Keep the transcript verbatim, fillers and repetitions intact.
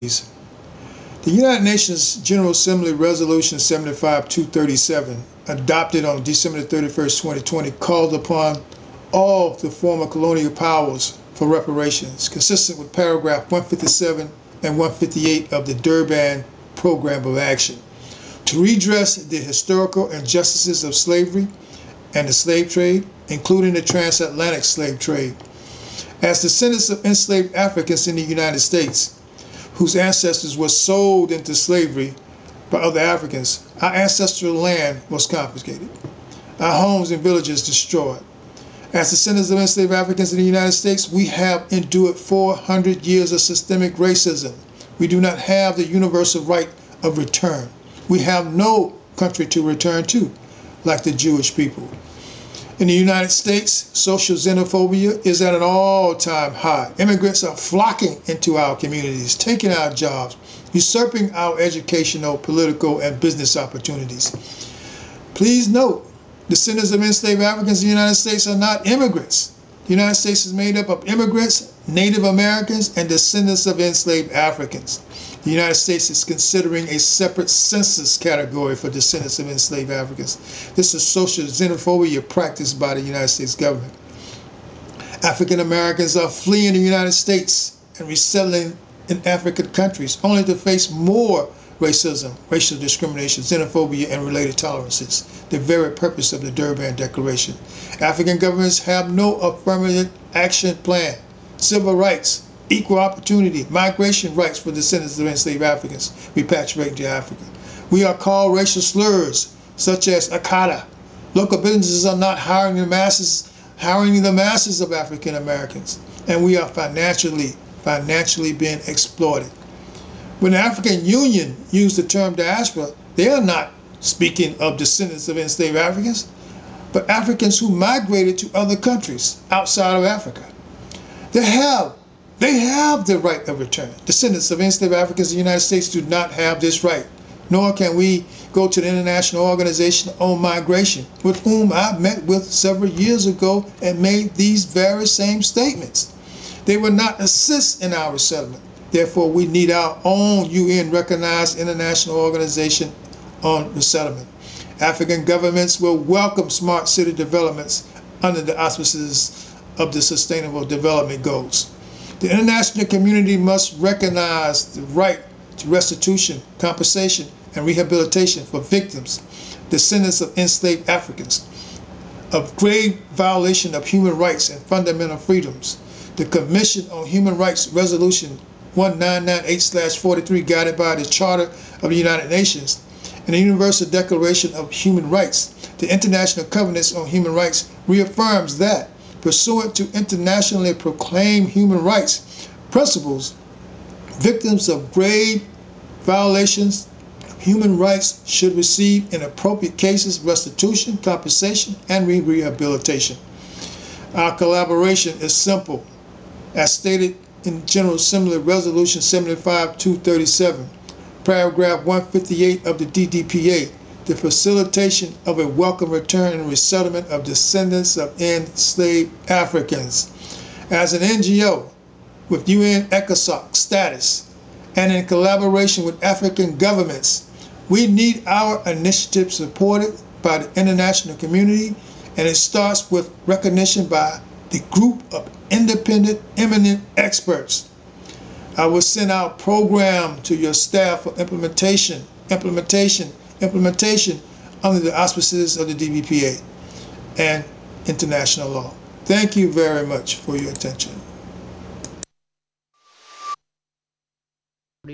The United Nations General Assembly Resolution seventy-five two thirty-seven, adopted on December thirty-first, twenty twenty, called upon all the former colonial powers for reparations, consistent with paragraph one fifty-seven and one fifty-eight of the Durban Program of Action, to redress the historical injustices of slavery and the slave trade, including the transatlantic slave trade. As descendants of enslaved Africans in the United States, whose ancestors were sold into slavery by other Africans, our ancestral land was confiscated, our homes and villages destroyed. As descendants of enslaved Africans in the United States, we have endured four hundred years of systemic racism. We do not have the universal right of return. We have no country to return to, like the Jewish people. In the United States, social xenophobia is at an all-time high. Immigrants are flocking into our communities, taking our jobs, usurping our educational, political, and business opportunities. Please note, descendants of enslaved Africans in the United States are not immigrants. The United States is made up of immigrants, Native Americans, and descendants of enslaved Africans. The United States is considering a separate census category for descendants of enslaved Africans. This is social xenophobia practiced by the United States government. African Americans are fleeing the United States and resettling in African countries, only to face more racism, racial discrimination, xenophobia, and related tolerances, the very purpose of the Durban Declaration. African governments have no affirmative action plan. Civil rights, equal opportunity, migration rights for descendants of enslaved Africans repatriating to Africa. We are called racial slurs such as Akata. Local businesses are not hiring the masses, hiring the masses of African Americans, and we are financially, financially being exploited. When the African Union used the term diaspora, they are not speaking of descendants of enslaved Africans, but Africans who migrated to other countries outside of Africa. They have They have the right of return. Descendants of enslaved Africans in the United States do not have this right, nor can we go to the International Organization on Migration, with whom I met with several years ago and made these very same statements. They will not assist in our resettlement. Therefore, we need our own U N-recognized International Organization on Resettlement. African governments will welcome smart city developments under the auspices of the Sustainable Development Goals. The international community must recognize the right to restitution, compensation, and rehabilitation for victims, descendants of enslaved Africans, of grave violation of human rights and fundamental freedoms. The Commission on Human Rights Resolution nineteen ninety-eight dash forty-three, guided by the Charter of the United Nations and the Universal Declaration of Human Rights, the International Covenants on Human Rights, reaffirms that, pursuant to internationally proclaimed human rights principles, victims of grave violations of human rights should receive, in appropriate cases, restitution, compensation, and rehabilitation. Our collaboration is simple. As stated in General Assembly Resolution seventy-five two thirty-seven, paragraph one fifty-eight of the D D P A, the facilitation of a welcome return and resettlement of descendants of enslaved Africans. As an N G O with U N ECOSOC status and in collaboration with African governments, we need our initiative supported by the international community, and it starts with recognition by the group of independent, eminent experts. I will send out a program to your staff for implementation, implementation, implementation under the auspices of the D B P A and international law. Thank you very much for your attention.